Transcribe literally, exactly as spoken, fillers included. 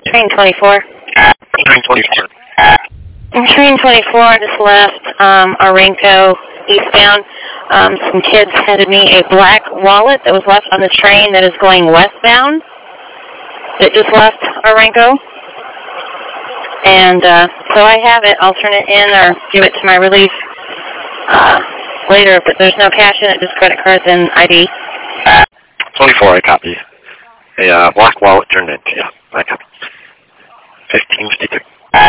Train twenty-four. Train twenty-four. Train twenty-four just left um, Orenco eastbound. Um, some kids handed me a black wallet that was left on the train that is going westbound. It just left Orenco. And uh, so I have it. I'll turn it in or give it to my relief uh, later, but there's no cash in it, just credit cards and I D. twenty-four, I copy. A uh, black wallet turned in. Yeah, I copy. fifteen fifty-two.